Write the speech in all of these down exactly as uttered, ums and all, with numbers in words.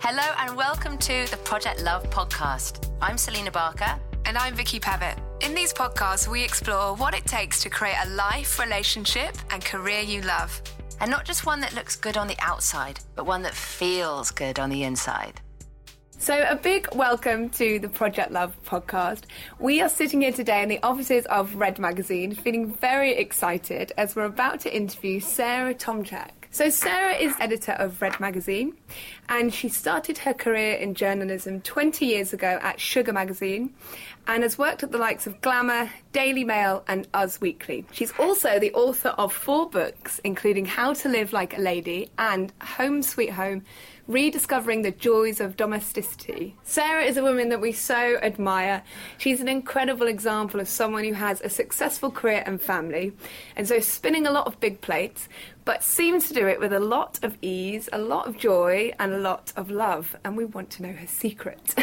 Hello and welcome to the Project Love podcast. I'm Selena Barker. And I'm Vicky Pavitt. In these podcasts, we explore what it takes to create a life, relationship and career you love. And not just one that looks good on the outside, but one that feels good on the inside. So a big welcome to the Project Love podcast. We are sitting here today in the offices of Red Magazine, feeling very excited as we're about to interview Sarah Tomczak. So Sarah is editor of Red Magazine, and she started her career in journalism twenty years ago at Sugar Magazine, and has worked at the likes of Glamour, Daily Mail and Us Weekly. She's also the author of four books, including How to Live Like a Lady and Home Sweet Home, Rediscovering the Joys of Domesticity. Sarah is a woman that we so admire. She's an incredible example of someone who has a successful career and family, and so spinning a lot of big plates, but seems to do it with a lot of ease, a lot of joy and a lot of love, and we want to know her secret.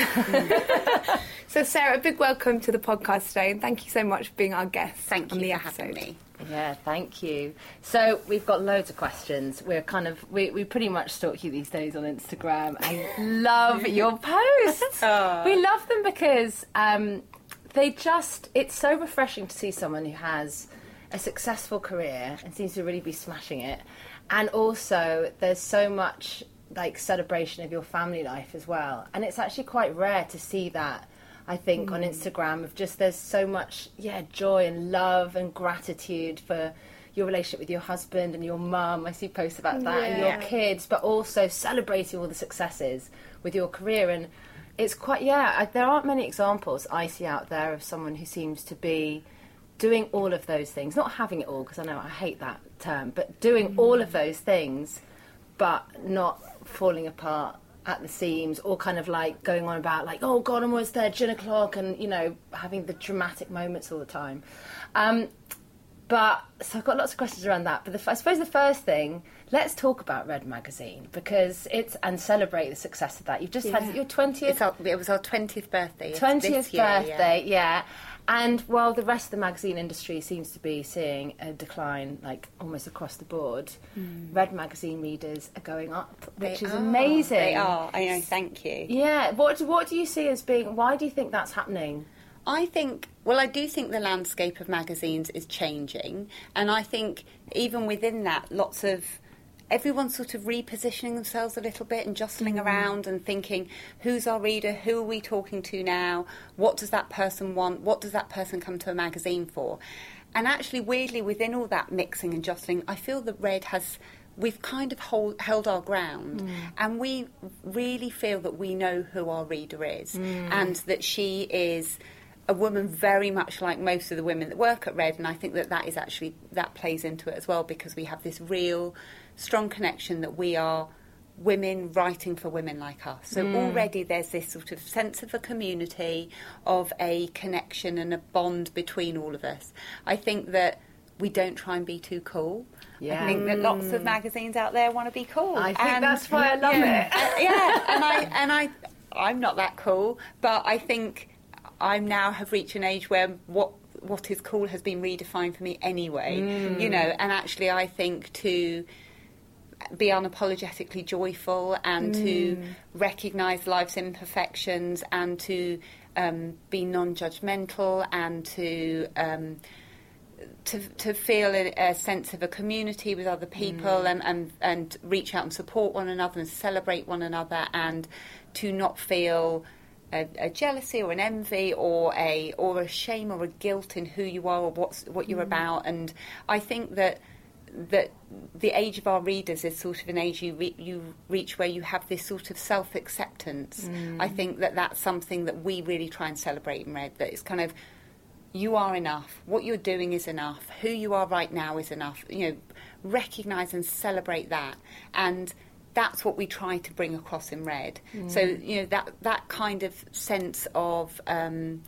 So Sarah, a big welcome to the podcast today, and thank you so much for being our guest. Thank on you the for episode. having me. Yeah, thank you. So we've got loads of questions. We're kind of, we, we pretty much stalk you these days on Instagram and love your posts. Oh. We love them because um, they just, it's so refreshing to see someone who has a successful career and seems to really be smashing it. And also there's so much like celebration of your family life as well. And it's actually quite rare to see that, I think, mm. on Instagram, of just there's so much, yeah, joy and love and gratitude for your relationship with your husband and your mum. I see posts about that, yeah. and your kids, but also celebrating all the successes with your career. And it's quite, yeah, I, there aren't many examples I see out there of someone who seems to be doing all of those things, not having it all, because I know I hate that term, but doing mm. all of those things, but not falling apart at the seams, or kind of like going on about like, oh God, I'm almost there, gin o'clock, and you know, having the dramatic moments all the time. Um, but so I've got lots of questions around that. But the, I suppose the first thing, let's talk about Red Magazine, because it's, and celebrate the success of that. You've just yeah. had your twentieth. It's our, it was our twentieth birthday. twentieth year, birthday, yeah. yeah. And while the rest of the magazine industry seems to be seeing a decline, like almost across the board, mm. Red Magazine readers are going up, which they is are. amazing. They are. I know. Thank you. Yeah. What What do you see as being? Why do you think that's happening? I think, well, I do think the landscape of magazines is changing, and I think even within that, lots of everyone's sort of repositioning themselves a little bit and jostling mm. around and thinking, who's our reader? Who are we talking to now? What does that person want? What does that person come to a magazine for? And actually, weirdly, within all that mixing and jostling, I feel that Red has, we've kind of hold, held our ground mm. and we really feel that we know who our reader is mm. and that she is a woman very much like most of the women that work at Red, and I think that that is actually, that plays into it as well, because we have this real strong connection that we are women writing for women like us. So mm. already there's this sort of sense of a community, of a connection and a bond between all of us. I think that we don't try and be too cool. Yeah. I think that lots of magazines out there want to be cool. I think and, that's why I love yeah, it. uh, yeah, and I and I I'm not that cool, but I think I now have reached an age where what what is cool has been redefined for me anyway. Mm. You know, and actually I think to be unapologetically joyful and mm. to recognise life's imperfections and to um, be non-judgmental and to um, to to feel a, a sense of a community with other people mm. and, and, and reach out and support one another and celebrate one another, and to not feel a, a jealousy or an envy or a or a shame or a guilt in who you are or what's what you're mm. about. And I think that that the age of our readers is sort of an age you re- you reach where you have this sort of self-acceptance. Mm. I think that that's something that we really try and celebrate in Red, that it's kind of, you are enough, what you're doing is enough, who you are right now is enough, you know, recognise and celebrate that. And that's what we try to bring across in Red. Mm. So, you know, that, that kind of sense of Um,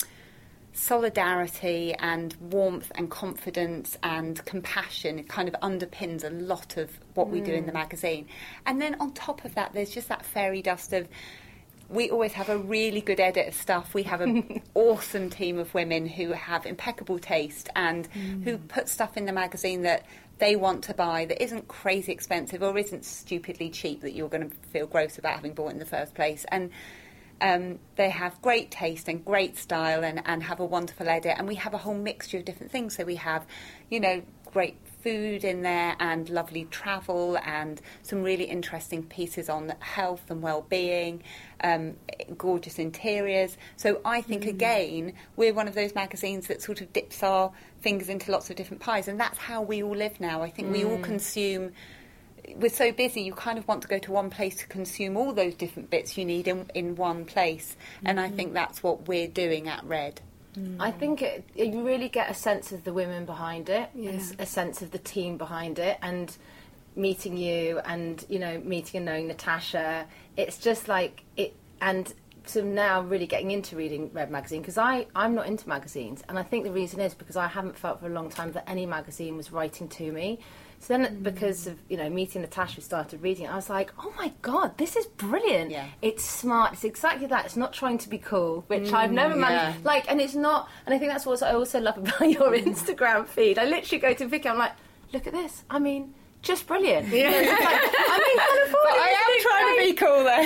solidarity and warmth and confidence and compassion, it kind of underpins a lot of what we mm. do in the magazine. And then on top of that, there's just that fairy dust of we always have a really good edit of stuff. We have an awesome team of women who have impeccable taste and mm. who put stuff in the magazine that they want to buy that isn't crazy expensive or isn't stupidly cheap that you're going to feel gross about having bought in the first place. And um, they have great taste and great style and, and have a wonderful edit. And we have a whole mixture of different things. So we have, you know, great food in there and lovely travel and some really interesting pieces on health and well-being, um, gorgeous interiors. So I think, mm. again, we're one of those magazines that sort of dips our fingers into lots of different pies, and that's how we all live now. I think mm. we all consume... We're so busy, you kind of want to go to one place to consume all those different bits you need in, in one place. Mm. And I think that's what we're doing at Red. Mm. I think it, you really get a sense of the women behind it, yeah. a sense of the team behind it, and meeting you and, you know, meeting and knowing Natasha, it's just like it. And so now really getting into reading Red magazine, because I I'm not into magazines, and I think the reason is because I haven't felt for a long time that any magazine was writing to me. So then, mm. because of, you know, meeting Natasha, started reading it, I was like, oh my God, this is brilliant. Yeah. It's smart. It's exactly that. It's not trying to be cool, which mm, I've never managed. yeah. Like, and it's not, and I think that's what I also love about your Instagram feed. I literally go to Vicky, I'm like, look at this. I mean, just brilliant. Yeah. You know, it's like, I mean, California, I am trying to be cool there.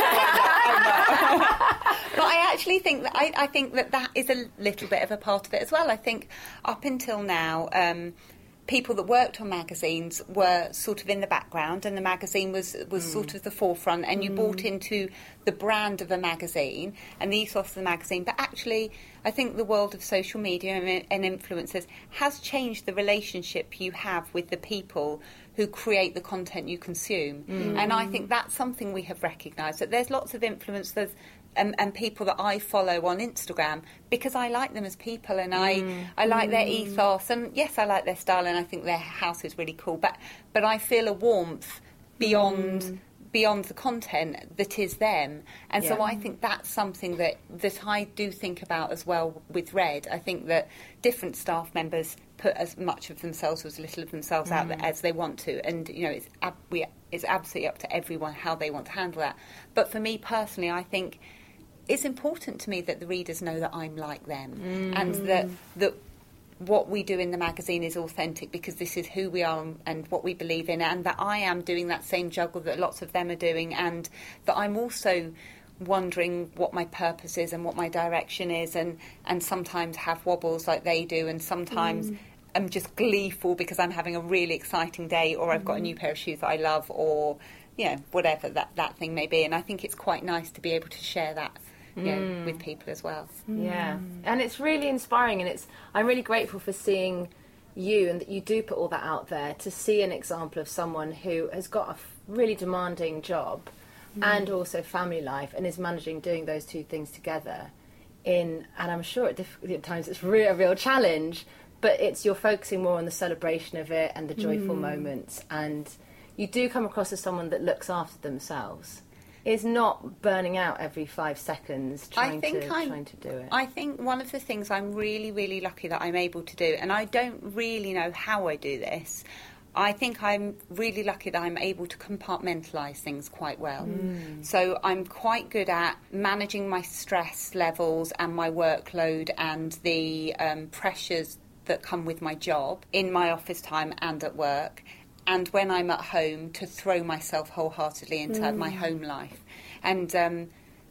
But I actually think that I, I think that that is a little bit of a part of it as well. I think up until now, um, people that worked on magazines were sort of in the background, and the magazine was was mm. sort of the forefront, and you mm. bought into the brand of a magazine and the ethos of the magazine. But actually, I think the world of social media and, and influencers has changed the relationship you have with the people who create the content you consume. Mm. And I think that's something we have recognised, that there's lots of influencers And, and people that I follow on Instagram because I like them as people, and I mm. I like mm. their ethos, and yes, I like their style, and I think their house is really cool. But but I feel a warmth beyond mm. beyond the content that is them, and yeah. so I think that's something that that I do think about as well with Red. I think that different staff members put as much of themselves or as little of themselves mm. out there as they want to, and you know it's ab- we, it's absolutely up to everyone how they want to handle that. But for me personally, I think it's important to me that the readers know that I'm like them, mm. and that that what we do in the magazine is authentic because this is who we are and, and what we believe in, and that I am doing that same juggle that lots of them are doing, and that I'm also wondering what my purpose is and what my direction is, and, and sometimes have wobbles like they do, and sometimes mm. I'm just gleeful because I'm having a really exciting day, or I've got a new pair of shoes that I love, or you know, whatever that, that thing may be. And I think it's quite nice to be able to share that you know, mm. with people as well. Yeah, and it's really inspiring, and it's I'm really grateful for seeing you, and that you do put all that out there, to see an example of someone who has got a f- really demanding job mm. and also family life, and is managing doing those two things together in, and I'm sure at, diff- at times it's re- a real challenge, but it's you're focusing more on the celebration of it and the joyful mm. moments, and you do come across as someone that looks after themselves. Is not burning out every five seconds trying, I think to, I'm, trying to do it. I think one of the things I'm really, really lucky that I'm able to do, and I don't really know how I do this, I think I'm really lucky that I'm able to compartmentalise things quite well. Mm. So I'm quite good at managing my stress levels and my workload and the um, pressures that come with my job in my office time and at work, and when I'm at home, to throw myself wholeheartedly into mm. my home life. And um,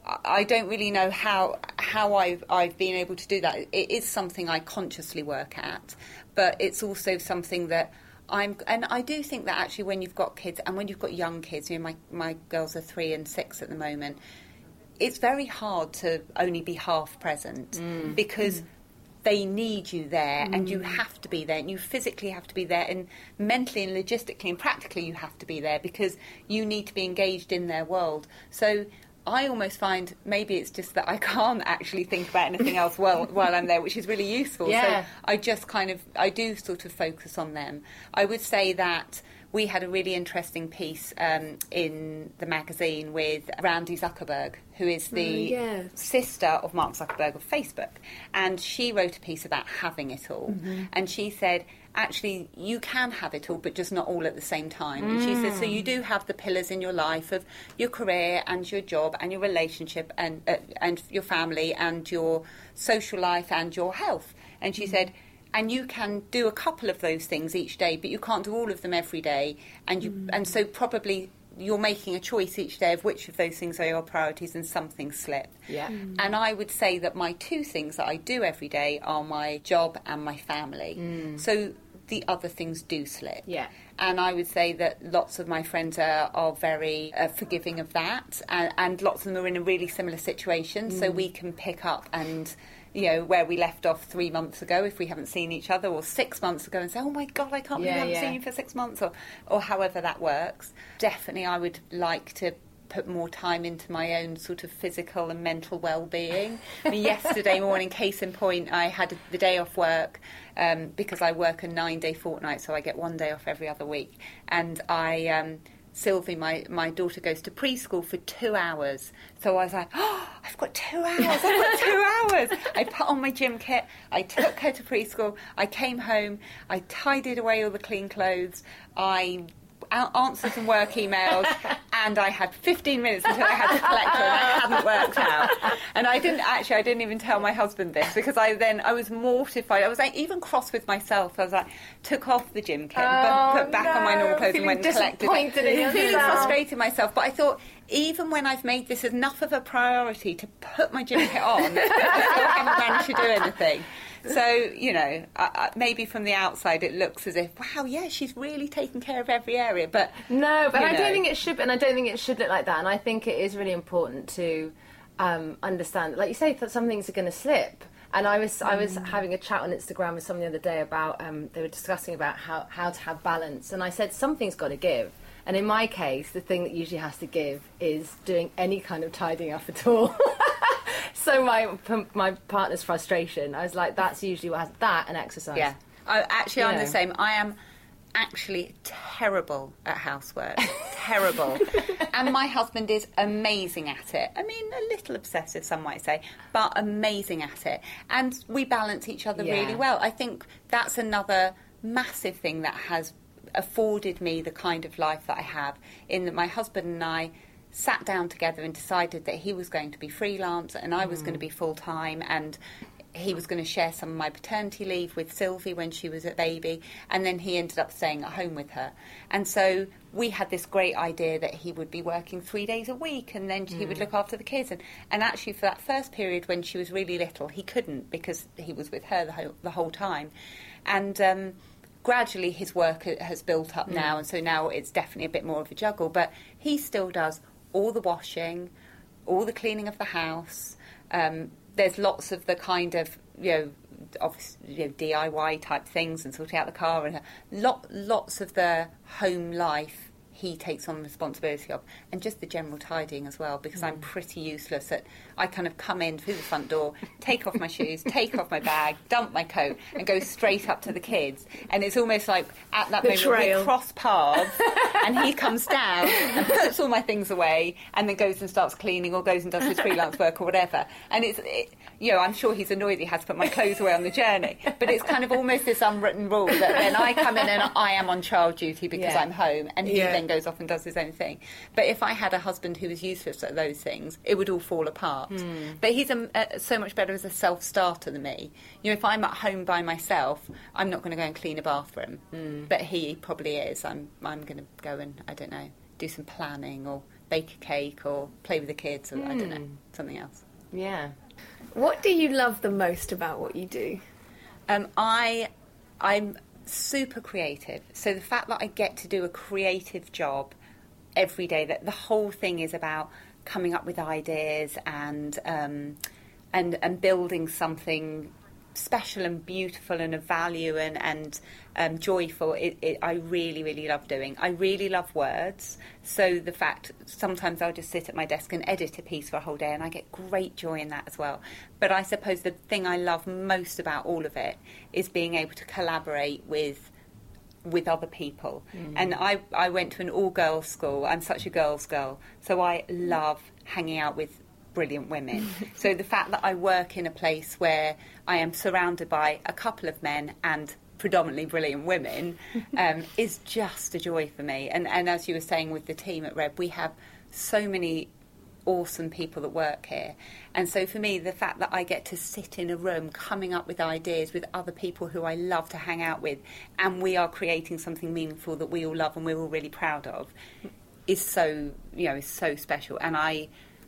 I don't really know how how I've, I've been able to do that. It is something I consciously work at, but it's also something that I'm... And I do think that actually when you've got kids, and when you've got young kids, you know, my, my girls are three and six at the moment, it's very hard to only be half present mm. because... Mm. They need you there, mm. and you have to be there, and you physically have to be there, and mentally and logistically and practically you have to be there because you need to be engaged in their world. So I almost find maybe it's just that I can't actually think about anything else while, while I'm there, which is really useful. Yeah. So I just kind of, I do sort of focus on them. I would say that we had a really interesting piece um, in the magazine with Randy Zuckerberg, who is the Oh, yeah. sister of Mark Zuckerberg of Facebook. And she wrote a piece about having it all. Mm-hmm. And she said, actually, you can have it all, but just not all at the same time. And she said, so you do have the pillars in your life of your career and your job and your relationship and uh, and your family and your social life and your health. And she said, and you can do a couple of those things each day, but you can't do all of them every day. And you and so probably you're making a choice each day of which of those things are your priorities, and some things slip. Yeah. And I would say that my two things that I do every day are my job and my family. So the other things do slip. Yeah. And I would say that lots of my friends are, are very uh, forgiving of that, and, and lots of them are in a really similar situation, so we can pick up and, you know, where we left off three months ago if we haven't seen each other, or six months ago, and say, oh my God, I can't believe Yeah, I haven't yeah. seen you for six months, or, or however that works. Definitely I would like to put more time into my own sort of physical and mental well-being. I mean, yesterday morning, case in point, I had the day off work um, because I work a nine-day fortnight, so I get one day off every other week. And I... Um, Sylvie, my, my daughter, goes to preschool for two hours. So I was like, oh, I've got two hours, I've got two hours. I put on my gym kit, I took her to preschool, I came home, I tidied away all the clean clothes, I a- answered some work emails, and I had fifteen minutes until I had to collect her, and I hadn't worked out. And I didn't, actually, I didn't even tell my husband this, because I then, I was mortified. I was like, even cross with myself. I was like, took off the gym kit, Oh, put back on my no, normal clothes and feeling went and collected it. disappointed in Feeling yourself. frustrated myself, but I thought, even when I've made this enough of a priority to put my gym kit on, I still haven't managed to do anything. So, you know, uh, uh, maybe from the outside it looks as if, wow, yeah, she's really taking care of every area. But No, but you I know. don't think it should, and I don't think it should look like that. And I think it is really important to um, understand, like you say, that some things are going to slip. And I was I was having a chat on Instagram with someone the other day about um, they were discussing about how, how to have balance, and I said something's got to give. And in my case, the thing that usually has to give is doing any kind of tidying up at all. So my my partner's frustration, I was like, that's usually what has that and exercise. yeah, I, actually, You I'm know. the same. I am actually terrible at housework. Terrible. And my husband is amazing at it. I mean, a little obsessive, some might say, but amazing at it. And we balance each other Yeah. really well. I think that's another massive thing that has afforded me the kind of life that I have, in that my husband and I sat down together and decided that he was going to be freelance and I was going to be full-time, and he was going to share some of my paternity leave with Sylvie when she was a baby, and then he ended up staying at home with her. And so we had this great idea that he would be working three days a week, and then he would look after the kids. And, and actually, for that first period when she was really little, he couldn't, because he was with her the whole, the whole time. And um, gradually his work ha- has built up now, and so now it's definitely a bit more of a juggle. But he still does all the washing, all the cleaning of the house. Um, there's lots of the kind of, you know, obvious, you know, D I Y type things, and sorting out the car, and lot, lots of the home life he takes on responsibility of, and just the general tidying as well, because mm. I'm pretty useless at, I kind of come in through the front door, take off my shoes, take off my bag, dump my coat, and go straight up to the kids. And it's almost like at that The moment trail. we cross paths, and he comes down and puts all my things away, and then goes and starts cleaning, or goes and does his freelance work or whatever. And it's, it, you know, I'm sure he's annoyed he has to put my clothes away on the journey, but it's kind of almost this unwritten rule that then I come in and I am on child duty because Yeah. I'm home, and he Yeah. then goes off and does his own thing. But if I had a husband who was useless at those things, it would all fall apart. Hmm. But he's a, a, so much better as a self-starter than me. You know, if I'm at home by myself, I'm not going to go and clean a bathroom. Hmm. But he probably is. I'm, I'm going to go and, I don't know, do some planning, or bake a cake, or play with the kids, or I don't know, Hmm. something else. Yeah. What do you love the most about what you do? Um, I, I'm super creative. So the fact that I get to do a creative job every day, that the whole thing is about coming up with ideas and um, and and building something special and beautiful and of value and and um, joyful. It, it, I really, really love doing. I really love words. So the fact sometimes I'll just sit at my desk and edit a piece for a whole day, and I get great joy in that as well. But I suppose the thing I love most about all of it is being able to collaborate with with other people. Mm. And I, I went to an all-girls school. I'm such a girls' girl, so I love hanging out with brilliant women. So the fact that I work in a place where I am surrounded by a couple of men and predominantly brilliant women um, is just a joy for me. And, and as you were saying with the team at Red, we have so many awesome people that work here. And so for me, the fact that I get to sit in a room coming up with ideas with other people who I love to hang out with, and we are creating something meaningful that we all love and we're all really proud of, is so, you know, is so special. And I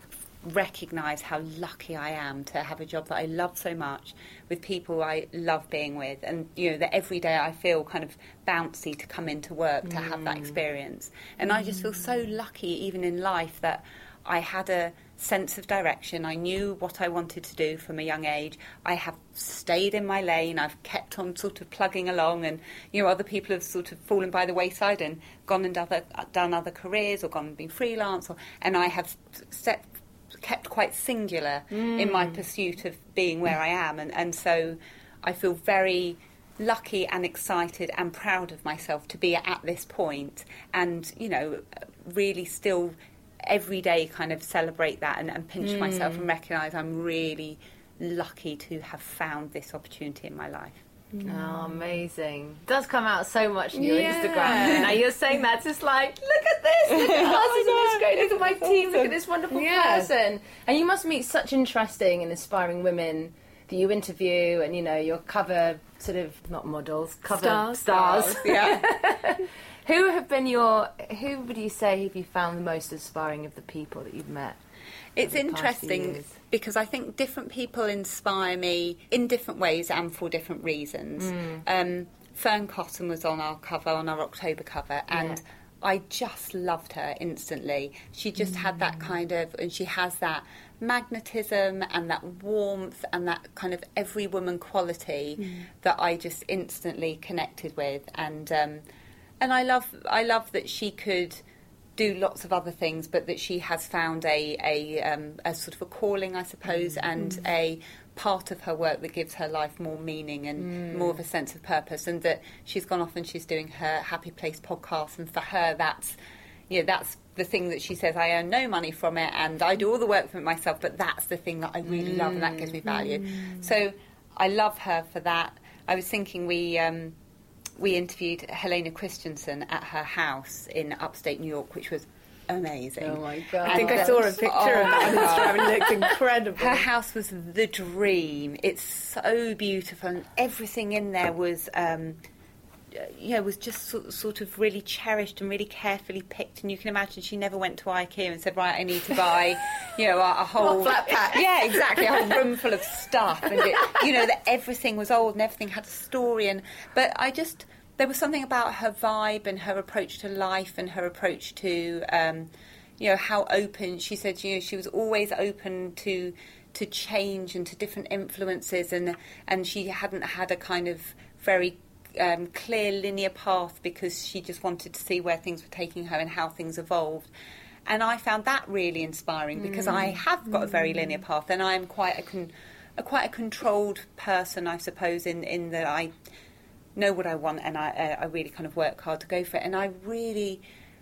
recognise how lucky I am to have a job that I love so much with people I love being with, and you know that every day I feel kind of bouncy to come into work to mm. have that experience. And mm. I just feel so lucky even in life that I had a sense of direction. I knew what I wanted to do from a young age. I have stayed in my lane. I've kept on sort of plugging along, and you know other people have sort of fallen by the wayside and gone and done other, done other careers or gone and been freelance, or, and I have set kept quite singular mm. in my pursuit of being where I am, and, and so I feel very lucky and excited and proud of myself to be at this point, and you know really still every day kind of celebrate that and, and pinch mm. myself and recognise I'm really lucky to have found this opportunity in my life. Oh, amazing. It does come out so much in your yeah. Instagram. Now you're saying that, it's just like, look at this, look at us, isn't this great? Look at my team, look at this wonderful yeah. person. And you must meet such interesting and inspiring women that you interview, and you know, your cover sort of, not models, cover stars. stars. stars. Yeah. Who have been your, who would you say have you found the most inspiring of the people that you've met? It's interesting because I think different people inspire me in different ways and for different reasons. Mm. Um, Fern Cotton was on our cover, on our October cover, and yeah. I just loved her instantly. She just mm. had that kind of, and she has that magnetism and that warmth and that kind of every woman quality mm. that I just instantly connected with. And um, and I love, I love that she could do lots of other things, but that she has found a a, um, a sort of a calling, I suppose, mm. and mm. a part of her work that gives her life more meaning and mm. more of a sense of purpose, and that she's gone off and she's doing her Happy Place podcast, and for her that's, you know, that's the thing that she says, I earn no money from it and I do all the work for it myself, but that's the thing that I really mm. love and that gives me value. Mm. So I love her for that. I was thinking we... Um, We interviewed Helena Christensen at her house in upstate New York, which was amazing. Oh my God. I think I saw a picture oh of that on Instagram and it looked incredible. Her house was the dream. It's so beautiful, and everything in there was, um, you know, was just sort, sort of really cherished and really carefully picked. And you can imagine she never went to IKEA and said, right, I need to buy, you know, a, a whole... flat pack. Yeah, exactly, a whole room full of stuff. And, it, you know, that everything was old and everything had a story. And But I just... There was something about her vibe and her approach to life and her approach to, um, you know, how open... She said, you know, she was always open to to change and to different influences, and and she hadn't had a kind of very... Um, clear linear path because she just wanted to see where things were taking her and how things evolved. And I found that really inspiring because mm. I have got mm. a very linear path, and I'm quite a, con- a quite a controlled person, I suppose, in, in that I know what I want and I, uh, I really kind of work hard to go for it. And I really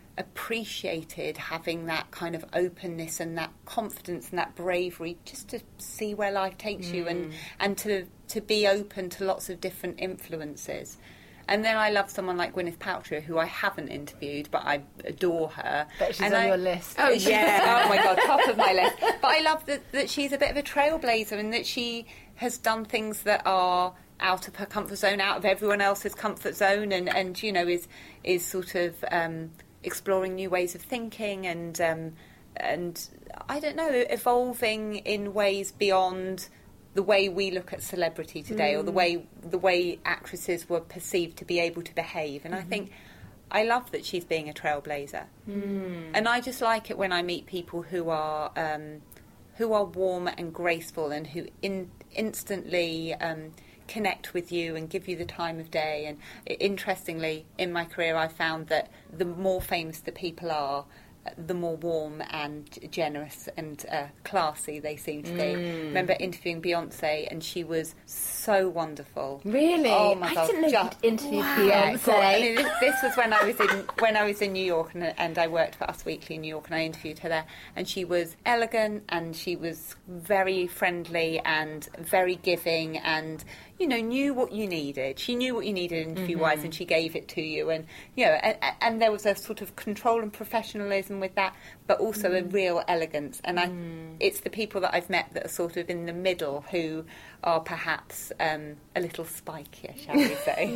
appreciated having that kind of openness and that confidence and that bravery just to see where life takes mm. you, and, and to to be open to lots of different influences. And then I love someone like Gwyneth Paltrow, who I haven't interviewed, but I adore her. But she's and on I, your list. Oh, yeah. Oh, my God, top of my list. But I love that, that she's a bit of a trailblazer, and that she has done things that are out of her comfort zone, out of everyone else's comfort zone, and, and you know, is is sort of um, exploring new ways of thinking, and um, and I don't know, evolving in ways beyond the way we look at celebrity today, mm. or the way the way actresses were perceived to be able to behave. And mm-hmm. I think I love that she's being a trailblazer, mm. and I just like it when I meet people who are um, who are warm and graceful, and who in, instantly um, connect with you and give you the time of day. And interestingly, in my career, I found that the more famous the people are, the more warm and generous and uh, classy they seem to be. Mm. Remember interviewing Beyonce, and she was so wonderful. Really? Oh my I God! didn't know just, you'd interviewed yeah, Beyonce. cool. I mean, this, this was when I was in when I was in New York, and, and I worked for Us Weekly in New York, and I interviewed her there. And she was elegant, and she was very friendly, and very giving, and you know, knew what you needed. She knew what you needed interview-wise, mm-hmm. and she gave it to you. And you know, and, and there was a sort of control and professionalism with that, but also mm. a real elegance. And I, mm. it's the people that I've met that are sort of in the middle who are perhaps um, a little spikier, shall we say?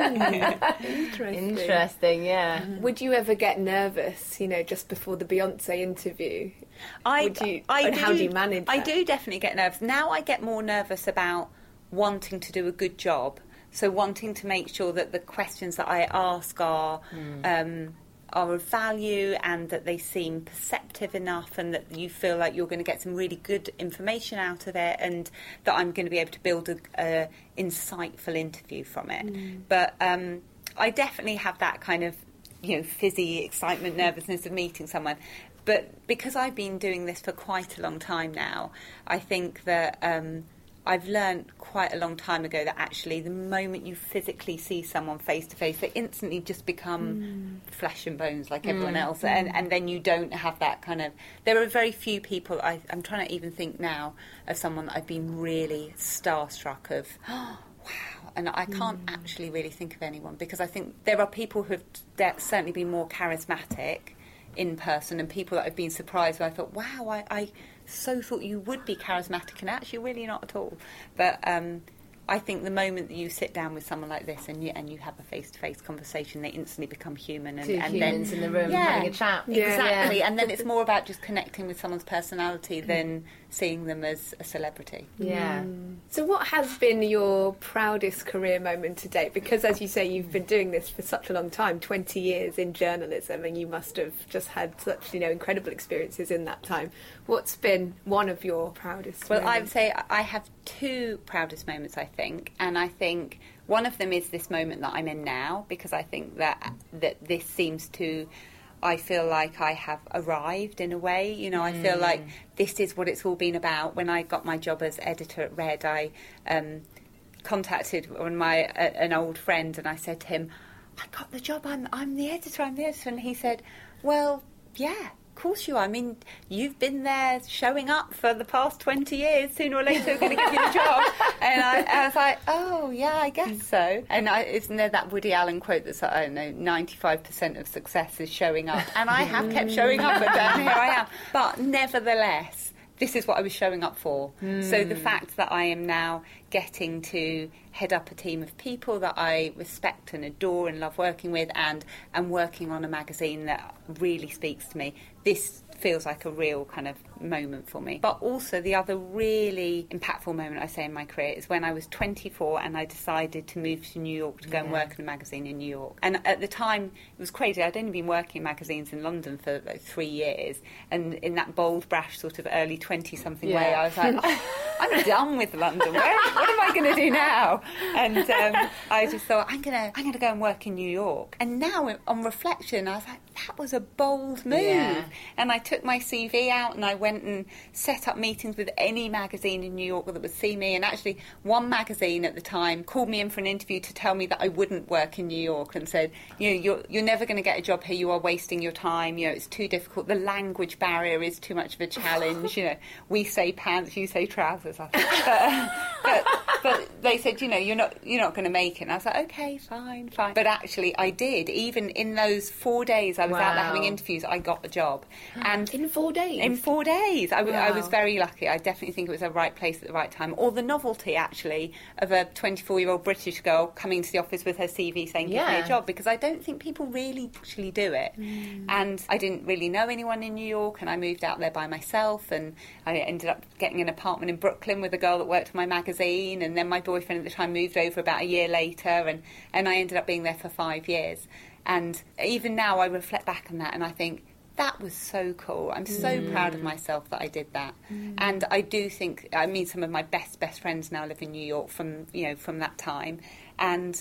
Interesting. Interesting, yeah. Mm. Would you ever get nervous, you know, just before the Beyonce interview? I, Would you, I and do, how do you manage that? I do definitely get nervous. Now I get more nervous about wanting to do a good job. So wanting to make sure that the questions that I ask are mm. um, are of value, and that they seem perceptive enough, and that you feel like you're going to get some really good information out of it, and that I'm going to be able to build a, a insightful interview from it. Mm. But um, I definitely have that kind of, you know, fizzy excitement, nervousness of meeting someone. But because I've been doing this for quite a long time now, I think that Um, I've learned quite a long time ago that actually the moment you physically see someone face to face, they instantly just become mm. flesh and bones like everyone mm. else. And, and then you don't have that kind of... There are very few people... I, I'm trying to even think now of someone that I've been really starstruck of. Oh, wow. And I can't mm. actually really think of anyone, because I think there are people who have certainly been more charismatic in person, and people that I've been surprised where I thought, wow, I... I so thought you would be charismatic, and actually really not at all. But um, I think the moment that you sit down with someone like this and you and you have a face-to-face conversation, they instantly become human. And, Two and humans then, in the room yeah, having a chat. Yeah. Exactly. Yeah. And then it's more about just connecting with someone's personality than seeing them as a celebrity. Yeah. Mm. So what has been your proudest career moment to date? Because as you say, you've been doing this for such a long time, twenty years in journalism, and you must have just had such, you know, incredible experiences in that time. What's been one of your proudest well, moments? I would say I have two proudest moments, I think. And I think one of them is this moment that I'm in now, because I think that that this seems to... I feel like I have arrived in a way. You know, I feel mm. like this is what it's all been about. When I got my job as editor at Red, I um, contacted one of my uh, an old friend, and I said to him, "I got the job. I'm I'm the editor. I'm the editor." And he said, "Well, yeah. Of course you are. I mean, you've been there showing up for the past twenty years. Sooner or later, we're going to give you the job." And I, I was like, "Oh, yeah, I guess so." And I, isn't there that Woody Allen quote that's, I don't know, ninety-five percent of success is showing up? And I have kept showing up, and down here I am. But nevertheless, this is what I was showing up for. Mm. So the fact that I am now getting to head up a team of people that I respect and adore and love working with, and and working on a magazine that really speaks to me, this feels like a real kind of moment for me. But also the other really impactful moment, I say, in my career is when I was twenty-four and I decided to move to New York to go yeah. and work in a magazine in New York. And at the time, it was crazy. I'd only been working in magazines in London for like three years. And in that bold, brash sort of early twenty-something yeah. way, I was like, oh, I'm done with London. Where, what am I going to do now? And um, I just thought, I'm going to I'm going to go and work in New York. And now, on reflection, I was like, that was a bold move. Yeah. And I took my C V out and I went and set up meetings with any magazine in New York that would see me. And actually, one magazine at the time called me in for an interview to tell me that I wouldn't work in New York, and said, you know, you're, you're never going to get a job here. You are wasting your time. You know, it's too difficult. The language barrier is too much of a challenge. You know, we say pants, you say trousers, I think. But, but, but they said, you know, you're not you're not going to make it. And I was like, okay, fine, fine. But actually, I did. Even in those four days I was wow. out there having interviews, I got the job. And in four days? In four days. I, wow. I was very lucky. I definitely think it was the right place at the right time. Or the novelty, actually, of a twenty-four-year-old British girl coming to the office with her C V saying, give yeah. me a job, because I don't think people really actually do it. Mm. And I didn't really know anyone in New York, and I moved out there by myself, and I ended up getting an apartment in Brooklyn with a girl that worked for my magazine, and then my boyfriend at the time moved over about a year later, and, and I ended up being there for five years. And even now I reflect back on that and I think, that was so cool. I'm so mm. proud of myself that I did that. Mm. And I do think, I mean, some of my best, best friends now live in New York from, you know, from that time. And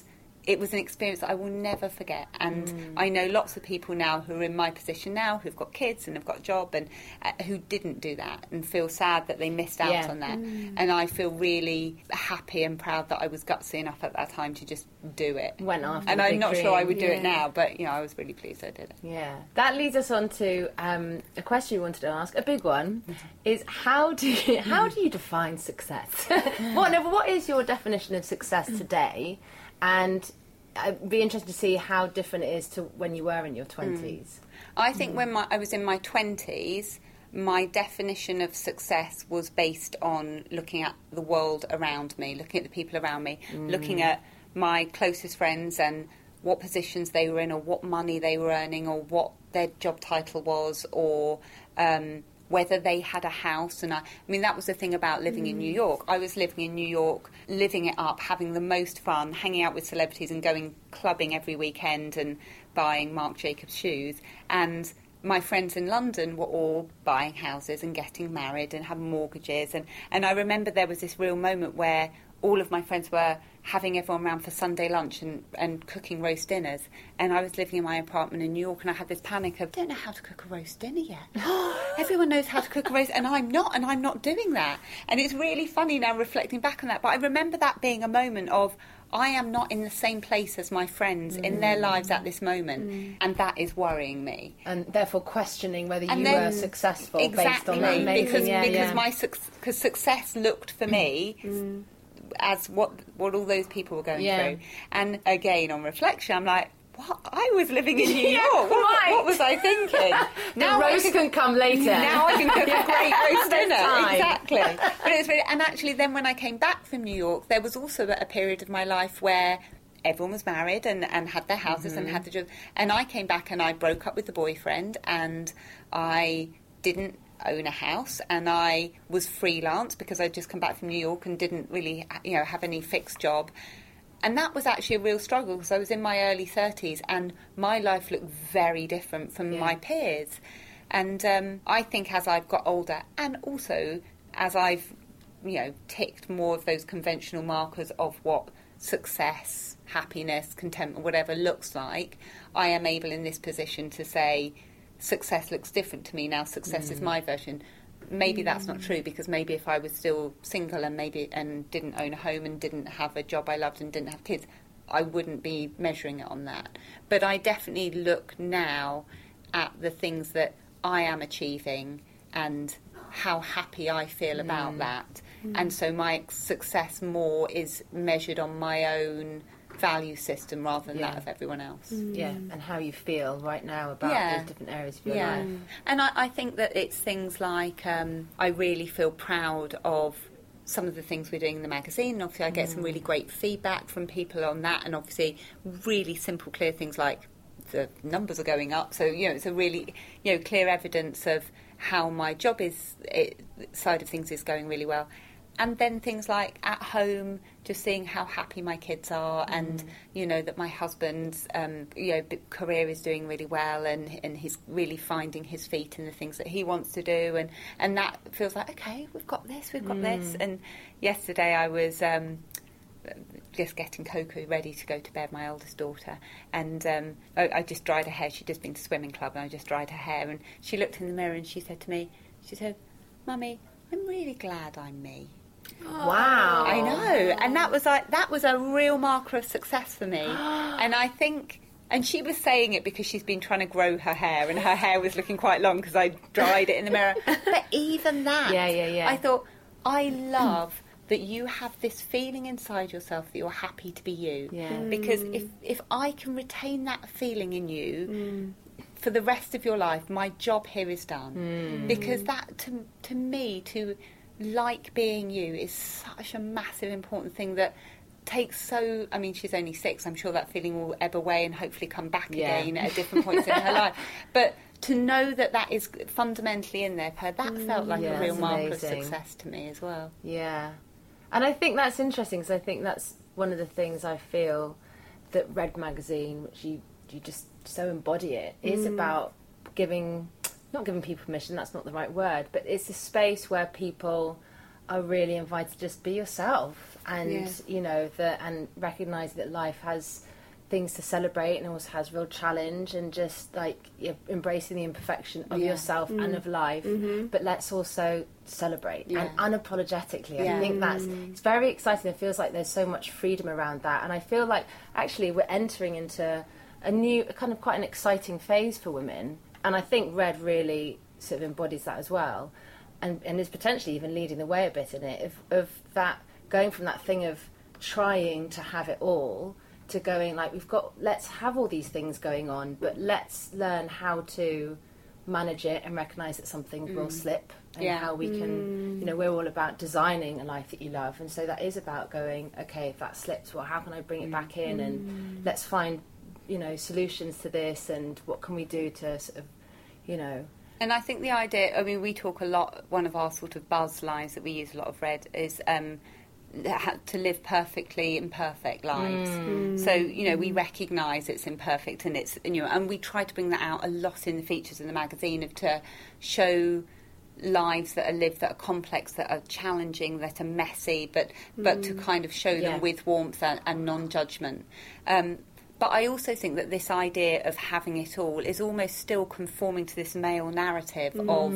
it was an experience that I will never forget. And Mm. I know lots of people now who are in my position now, who've got kids and have got a job, and uh, who didn't do that and feel sad that they missed out Yeah. on that. And I feel really happy and proud that I was gutsy enough at that time to just do it. Went after And the I'm big not sure I dream. would do it Yeah. now, but, you know, I was really pleased I did it. Yeah, that leads us on to um, a question we wanted to ask. A big one is how do you, how do you define success? what, no, what is your definition of success today? And I'd be interested to see how different it is to when you were in your twenties. I think when my, I was in my twenties, my definition of success was based on looking at the world around me, looking at the people around me, looking at my closest friends and what positions they were in, or what money they were earning, or what their job title was, or um, whether they had a house. And I, I mean, that was the thing about living in New York. I was living in New York, living it up, having the most fun, hanging out with celebrities and going clubbing every weekend and buying Marc Jacobs shoes. And my friends in London were all buying houses and getting married and having mortgages. And, and I remember there was this real moment where all of my friends were having everyone around for Sunday lunch and, and cooking roast dinners. And I was living in my apartment in New York, and I had this panic of, I don't know how to cook a roast dinner yet. Everyone knows how to cook a roast, and I'm not, and I'm not doing that. And it's really funny now reflecting back on that. But I remember that being a moment of, I am not in the same place as my friends mm. in their lives at this moment, mm. and that is worrying me. And therefore questioning whether and you then, were successful exactly, based on that. Amazing, because yeah, because yeah. my because success looked for me Mm. as what what all those people were going Yeah. through. And again, on reflection, I'm like, what? I was living in New Yeah, York. What, right. what was I thinking? The roast I can come later. Now I can cook Yeah. a great roast There's dinner. time. Exactly. But it's really, and actually, then when I came back from New York, there was also a period of my life where everyone was married and, and had their houses Mm-hmm. and had the job. And I came back and I broke up with the boyfriend, and I didn't own a house, and I was freelance because I'd just come back from New York and didn't really, you know, have any fixed job. And that was actually a real struggle because I was in my early thirties and my life looked very different from Yeah. my peers. And um, I think as I've got older, and also as I've, you know, ticked more of those conventional markers of what success, happiness, contentment, whatever looks like, I am able in this position to say success looks different to me now. Success mm. is my version. Maybe that's not true, because maybe if I was still single and maybe and didn't own a home and didn't have a job I loved and didn't have kids, I wouldn't be measuring it on that. But I definitely look now at the things that I am achieving and how happy I feel about Mm. that. Mm. And so my success more is measured on my own value system rather than Yeah. that of everyone else. Yeah, and how you feel right now about Yeah. those different areas of your Yeah, life. and I, I think that it's things like um, I really feel proud of some of the things we're doing in the magazine, and obviously I get some really great feedback from people on that, and obviously really simple, clear things like the numbers are going up, so you know it's a really you know clear evidence of how my job is it, side of things is going really well. And then things like at home, just seeing how happy my kids are, mm. and you know that my husband's um, you know career is doing really well, and and he's really finding his feet in the things that he wants to do, and, and that feels like okay, we've got this, we've got mm. this. And yesterday I was um, just getting Coco ready to go to bed, my eldest daughter, and um, I, I just dried her hair. She'd just been to swimming club, and I just dried her hair, and she looked in the mirror and she said to me, she said, "Mummy, I'm really glad I'm me." Wow. I know. And that was like that was a real marker of success for me. And I think and she was saying it because she's been trying to grow her hair, and her hair was looking quite long because I dried it in the mirror. But even that, yeah, yeah, yeah. I thought, I love that you have this feeling inside yourself that you're happy to be you. Yeah. Mm. Because if if I can retain that feeling in you mm. for the rest of your life, my job here is done. Mm. Because that to to me to like being you is such a massive important thing that takes so I mean she's only six, I'm sure that feeling will ebb away and hopefully come back yeah. again at different points in her life, but to know that that is fundamentally in there for her, that felt like yeah, a real marker amazing. of success to me as well. Yeah, and I think that's interesting because I think that's one of the things I feel that Red Magazine, which you you just so embody it, is mm. about giving not giving people permission, that's not the right word, but it's a space where people are really invited to just be yourself and, yeah. you know, that and recognise that life has things to celebrate and also has real challenge, and just like you know, embracing the imperfection of Yeah. yourself Mm. and of life, Mm-hmm. but let's also celebrate Yeah. and unapologetically. Yeah. I think that's it's very exciting. It feels like there's so much freedom around that, and I feel like actually we're entering into a new kind of quite an exciting phase for women, and I think Red really sort of embodies that as well, and and is potentially even leading the way a bit in it, of, of that going from that thing of trying to have it all to going like we've got let's have all these things going on, but let's learn how to manage it and recognise that some things will slip, and Yeah. how we can you know we're all about designing a life that you love, and so that is about going okay, if that slips, well how can I bring it back in, and let's find you know solutions to this, and what can we do to sort of you know And I think the idea, I mean, we talk a lot, one of our sort of buzz lines that we use a lot of Red is um, to live perfectly imperfect lives. Mm. So, you know, we recognise it's imperfect, and it's, you know, and we try to bring that out a lot in the features in the magazine, of to show lives that are lived, that are complex, that are challenging, that are messy, but but to kind of show Yeah. them with warmth and, and non-judgment. Um, But I also think that this idea of having it all is almost still conforming to this male narrative of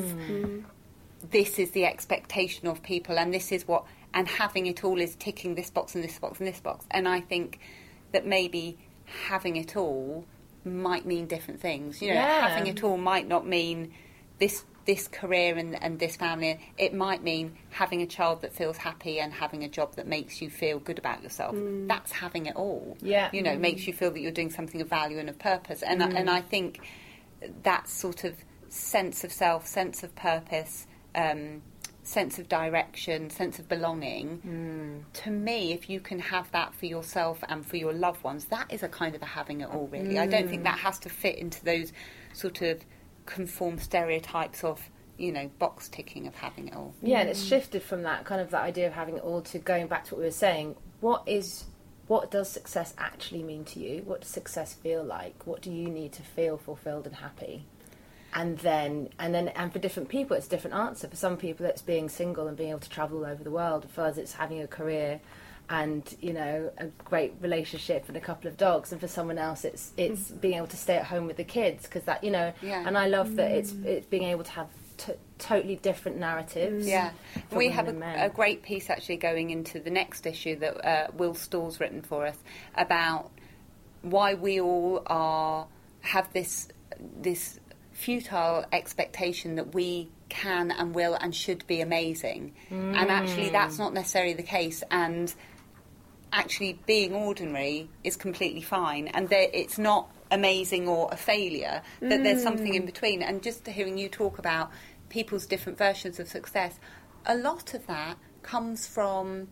this is the expectation of people, and this is what, and having it all is ticking this box and this box and this box. And I think that maybe having it all might mean different things. You know, Yeah. having it all might not mean this this career and, and this family. It might mean having a child that feels happy and having a job that makes you feel good about yourself. That's having it all. Yeah. You know, makes you feel that you're doing something of value and of purpose. And, I, and I think that sort of sense of self, sense of purpose, um, sense of direction, sense of belonging, to me, if you can have that for yourself and for your loved ones, that is a kind of a having it all, really. I don't think that has to fit into those sort of conform stereotypes of, you know, box ticking of having it all. Yeah, and it's shifted from that kind of that idea of having it all to going back to what we were saying. What is, what does success actually mean to you? What does success feel like? What do you need to feel fulfilled and happy? And then, and then, and for different people, it's a different answer. For some people, it's being single and being able to travel all over the world. For others, it's having a career and, you know, a great relationship and a couple of dogs. And for someone else, it's it's being able to stay at home with the kids, because that, you know, Yeah. and I love that it's it's being able to have t- totally different narratives. Yeah, for we women have and a, men. a great piece actually going into the next issue that uh, Will Stall's written for us about why we all are have this this futile expectation that we can and will and should be amazing, Mm. and actually that's not necessarily the case, and actually being ordinary is completely fine, and there, it's not amazing or a failure, that there's something in between. And just hearing you talk about people's different versions of success, a lot of that comes from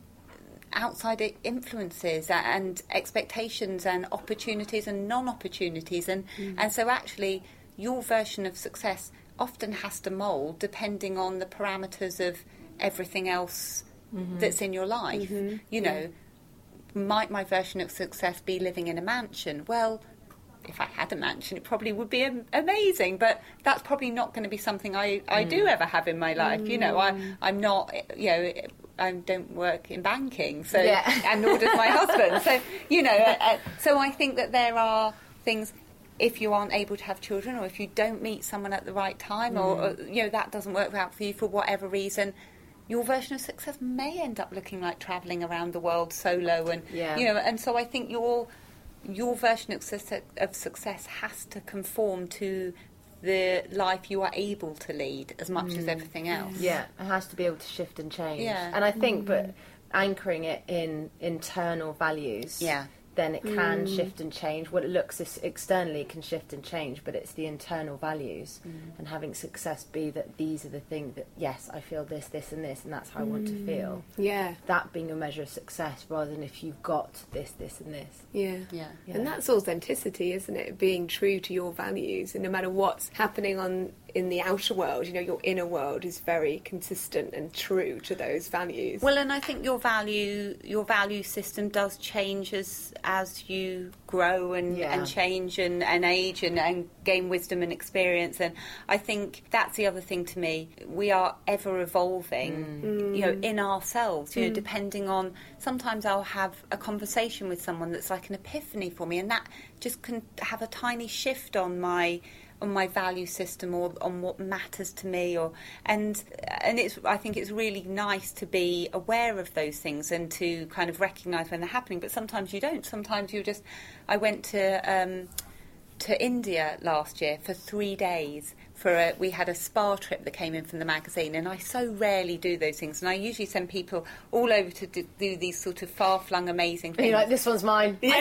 outside i- influences a- and expectations and opportunities and non-opportunities, and and so actually your version of success often has to mould depending on the parameters of everything else that's in your life. You know, might my version of success be living in a mansion? Well, if I had a mansion, it probably would be am- amazing, but that's probably not going to be something I, I do ever have in my life. You know, I, I'm not, you know, I don't work in banking, so, Yeah. and nor does my husband. So, you know, uh, so I think that there are things, if you aren't able to have children, or if you don't meet someone at the right time, or, or, you know, that doesn't work out for you for whatever reason, your version of success may end up looking like travelling around the world solo, and Yeah. you know, and so I think your your version of success, of success has to conform to the life you are able to lead as much as everything else. Yeah, it has to be able to shift and change. Yeah. And I think, but anchoring it in internal values, Yeah. then it can shift and change. What it looks is externally can shift and change, but it's the internal values and having success be that these are the things that, yes, I feel this, this and this, and that's how I want to feel. Yeah, That being a measure of success rather than if you've got this, this and this. yeah. Yeah. Yeah. And that's authenticity, isn't it? Being true to your values, and no matter what's happening on in the outer world, you know, your inner world is very consistent and true to those values. Well, and I think your value your value system does change as as you grow and, Yeah. and change and, and age and, and gain wisdom and experience. And I think that's the other thing to me. We are ever evolving, Mm. you know, in ourselves, you know, depending on, sometimes I'll have a conversation with someone that's like an epiphany for me, and that just can have a tiny shift on my on my value system or on what matters to me, or and and it's I think it's really nice to be aware of those things and to kind of recognise when they're happening. But sometimes you don't. Sometimes you just. I went to um, to India last year for three days. For a, we had a spa trip that came in from the magazine, and I so rarely do those things. And I usually send people all over to do, do these sort of far-flung, amazing And things. you're like, this one's mine. No,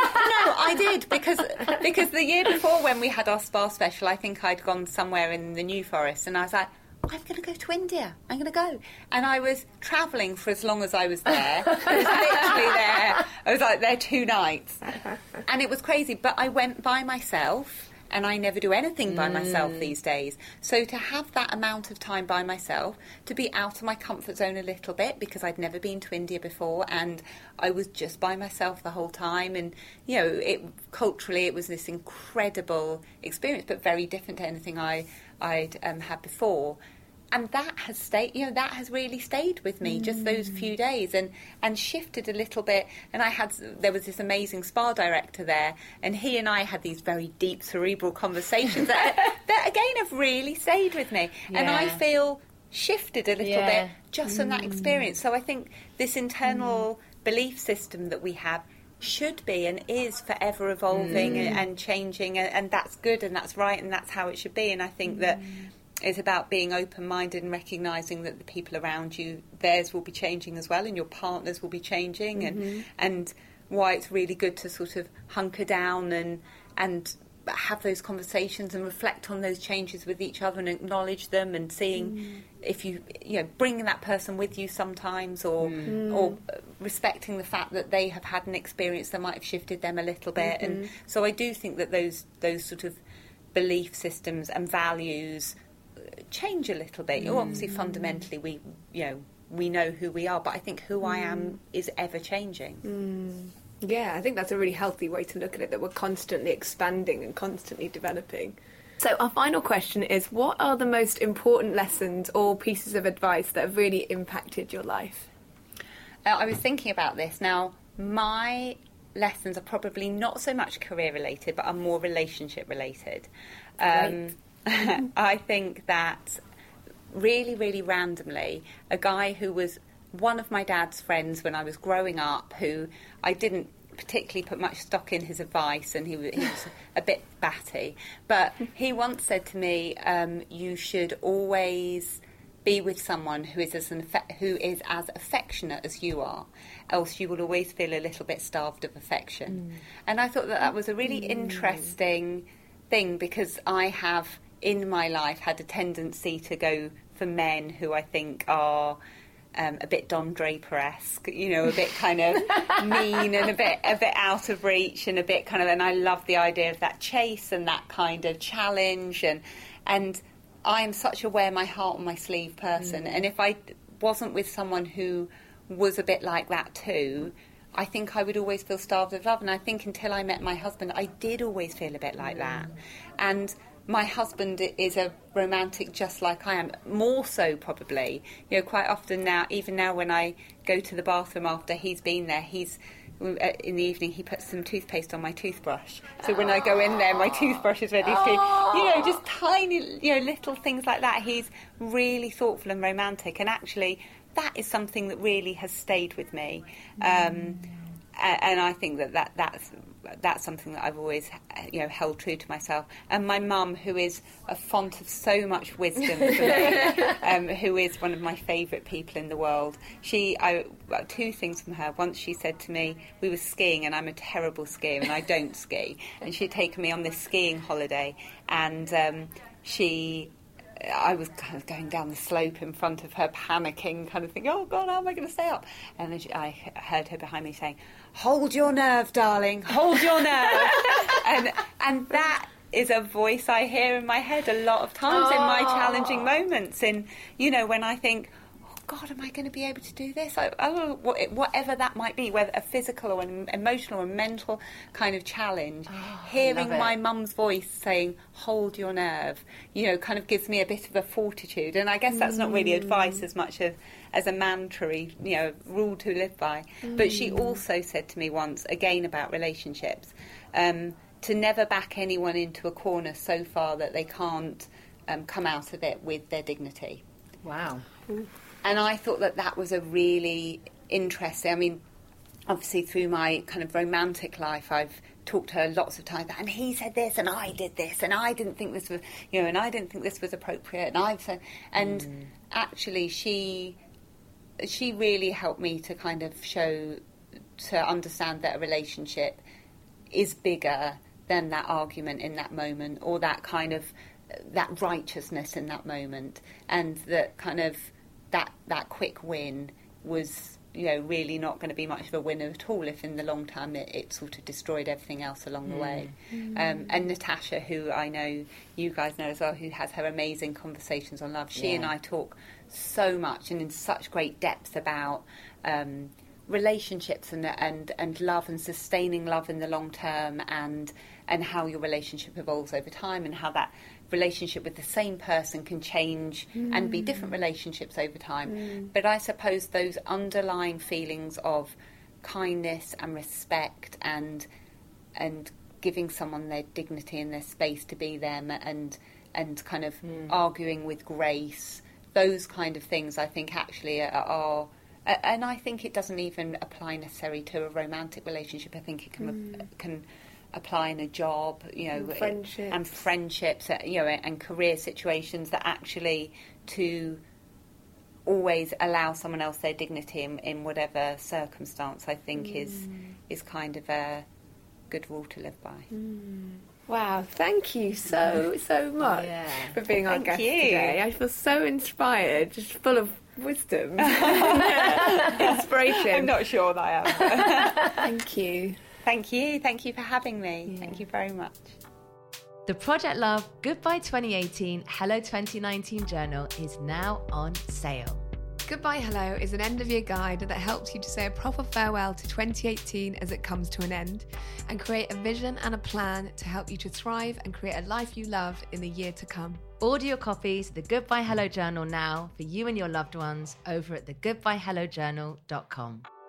I did, because because the year before when we had our spa special, I think I'd gone somewhere in the New Forest, and I was like, I'm going to go to India. I'm going to go. And I was travelling for as long as I was there. I was literally there. I was like there two nights. And it was crazy. But I went by myself, and I never do anything by myself these days. So to have that amount of time by myself, to be out of my comfort zone a little bit, because I'd never been to India before, and I was just by myself the whole time. And, you know, it culturally it was this incredible experience, but very different to anything I, I'd um, had before. And that has stayed, you know, that has really stayed with me, just those few days, and, and shifted a little bit. And I had, there was this amazing spa director there, and he and I had these very deep, cerebral conversations that, that again, have really stayed with me. And I Yeah. feel shifted a little Yeah. bit just from that experience. So I think this internal belief system that we have should be and is forever evolving and, and changing, and, and that's good, and that's right, and that's how it should be. And I think that it's about being open-minded and recognising that the people around you, theirs will be changing as well, and your partners will be changing, Mm-hmm. and and why it's really good to sort of hunker down and and have those conversations and reflect on those changes with each other and acknowledge them, and seeing Mm. if you you know bringing that person with you sometimes, or Mm. or respecting the fact that they have had an experience that might have shifted them a little bit. Mm-hmm. And so I do think that those those sort of belief systems and values change a little bit. Mm. Obviously, fundamentally, we you know we know who we are, but I think who I Mm. am is ever changing. Yeah, I think that's a really healthy way to look at it, that we're constantly expanding and constantly developing. So our final question is, what are the most important lessons or pieces of advice that have really impacted your life? Uh, I was thinking about this. Now, my lessons are probably not so much career related, but are more relationship related. Um, I think that really, really randomly, a guy who was one of my dad's friends when I was growing up, who I didn't particularly put much stock in his advice, and he was, he was a bit batty, but he once said to me, um, you should always be with someone who is as an affe- who is as affectionate as you are, else you will always feel a little bit starved of affection. And I thought that that was a really interesting thing, because I have in my life had a tendency to go for men who I think are Um, a bit Don Draper-esque, you know, a bit kind of mean and a bit a bit out of reach, and a bit kind of, and I love the idea of that chase and that kind of challenge, and and I am such a wear my heart on my sleeve person, and if I wasn't with someone who was a bit like that too, I think I would always feel starved of love. And I think until I met my husband, I did always feel a bit like that. And my husband is a romantic just like I am, more so probably. You know, quite often now, even now when I go to the bathroom after he's been there, he's in the evening he puts some toothpaste on my toothbrush. So when I go in there, my toothbrush is ready to, you know, just tiny, you know, little things like that. He's really thoughtful and romantic, and actually that is something that really has stayed with me. Um, and I think that, that that's that's something that I've always, you know, held true to myself. And my mum, who is a font of so much wisdom for me, um, who is one of my favourite people in the world. She, I, well, two things from her. Once she said to me, we were skiing, and I'm a terrible skier, and I don't ski. And she'd taken me on this skiing holiday, and um, she. I was kind of going down the slope in front of her, panicking, kind of thinking, oh, God, how am I going to stay up? And then she, I heard her behind me saying, hold your nerve, darling, hold your nerve. and and that is a voice I hear in my head a lot of times oh. in my challenging moments. In, you know, when I think, oh God, am I going to be able to do this? I, oh, whatever that might be, whether a physical or an emotional or mental kind of challenge, oh, hearing my mum's voice saying, hold your nerve, you know, kind of gives me a bit of a fortitude. And I guess that's mm. not really advice as much as, as a mantra, you know, rule to live by. Mm. But she also said to me once, again about relationships, um, to never back anyone into a corner so far that they can't um, come out of it with their dignity. Wow. And I thought that that was a really interesting, I mean, obviously through my kind of romantic life, I've talked to her lots of times, and he said this, and I did this, and I didn't think this was, you know, and I didn't think this was appropriate, and I've said, and mm. actually she, she really helped me to kind of show, to understand that a relationship is bigger than that argument in that moment, or that kind of that righteousness in that moment, and that kind of that that quick win was, you know, really not going to be much of a winner at all if in the long term it, it sort of destroyed everything else along the way. Mm. Um, and Natasha, who I know you guys know as well, who has her amazing conversations on love, she yeah. and I talk so much and in such great depth about um, relationships and and and love and sustaining love in the long term, and and how your relationship evolves over time, and how that relationship with the same person can change mm. and be different relationships over time. Mm. But I suppose those underlying feelings of kindness and respect and and giving someone their dignity and their space to be them, and and kind of mm. arguing with grace, those kind of things I think actually are, are and I think it doesn't even apply necessarily to a romantic relationship. I think it can mm. can apply in a job, you know, and friendships, and, friendships, you know, and career situations, that actually to always allow someone else their dignity in, in whatever circumstance, I think mm. is is kind of a good rule to live by. Mm. Wow, thank you so, so much yeah. for being our thank guest you. today. I feel so inspired, just full of wisdom, inspiration. I'm not sure that I am. Thank you. Thank you. Thank you for having me. Yeah. Thank you very much. The Project Love Goodbye twenty eighteen Hello twenty nineteen journal is now on sale. Goodbye Hello is an end-of-year guide that helps you to say a proper farewell to twenty eighteen as it comes to an end, and create a vision and a plan to help you to thrive and create a life you love in the year to come. Order your copies of the Goodbye Hello journal now for you and your loved ones over at the goodbye hello journal dot com.